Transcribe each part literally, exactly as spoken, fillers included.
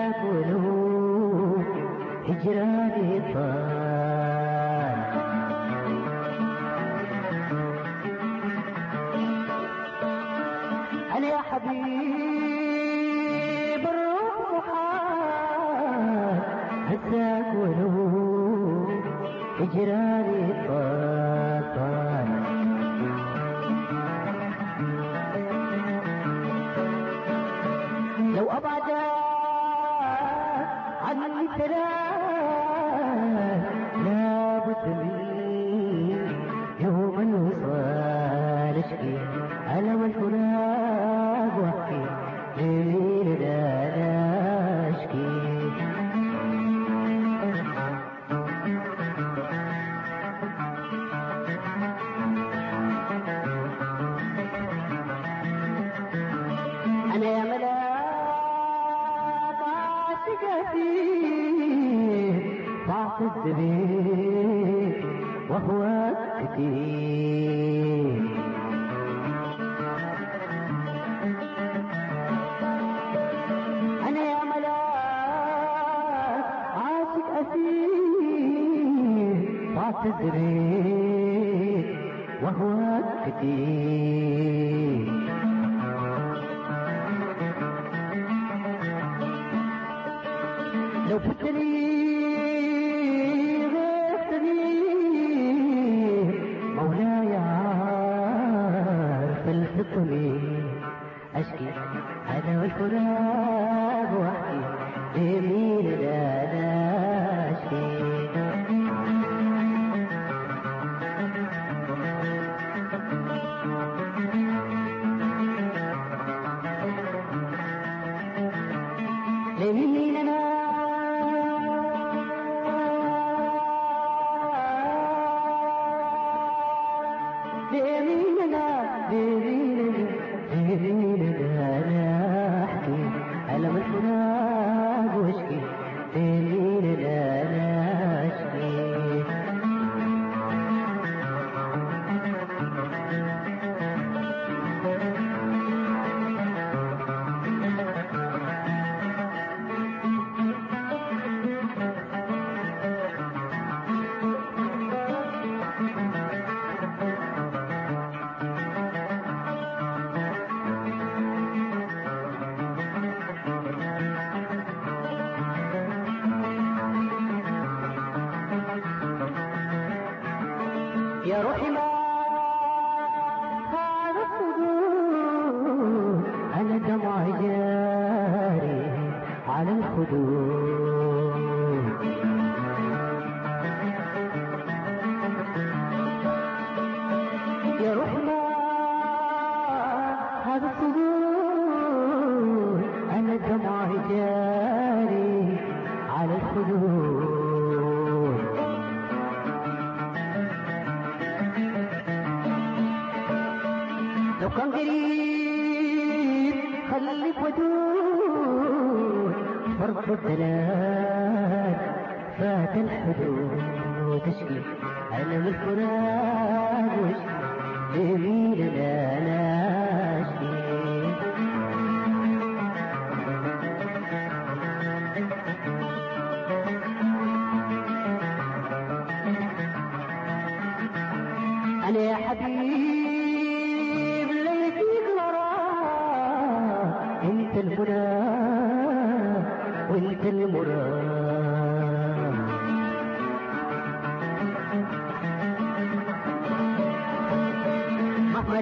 أنساك ولو هجراني طال. أنا يا حبيب الروح محال أنساك ولو هجراني طال طال. لو أبعد عني ثلاث لابد من يوم الوصال أشكي ألم الفراق وأحكي ليل لا أشكي. أنا يا ملاك عاشقتي ضعف الزبيب وهو كتير. أنا يا ملاك عاشق أسير ضعف الزبيب وهو كتير. لو فتني غيرتني مولاي عارف الفطني أشكي أنا والفراق وأحكي لمين لا لا أشكي. لمين أنا لا أحكي ألم الفراق واشكي لمين لا لا أشكي. يا روحي ما هذا الصدور أنا دمع جاري على الخدود. يا روحي ما هذا الصدور أنا دمع جاري على الخدود. لو كان قريب خليك ودود فرق الثلاث فات الحدود. تشكي ألم الفراق واشكي لمين لا لا أشكي. أنا يا حبيب انت المنى وانت المراد. مهما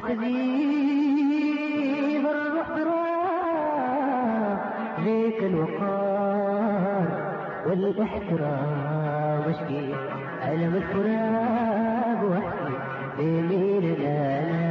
تزيد الروح براح ليك الوقار والاحترام. اشكي ألم الفراق واحكي لمين لا لا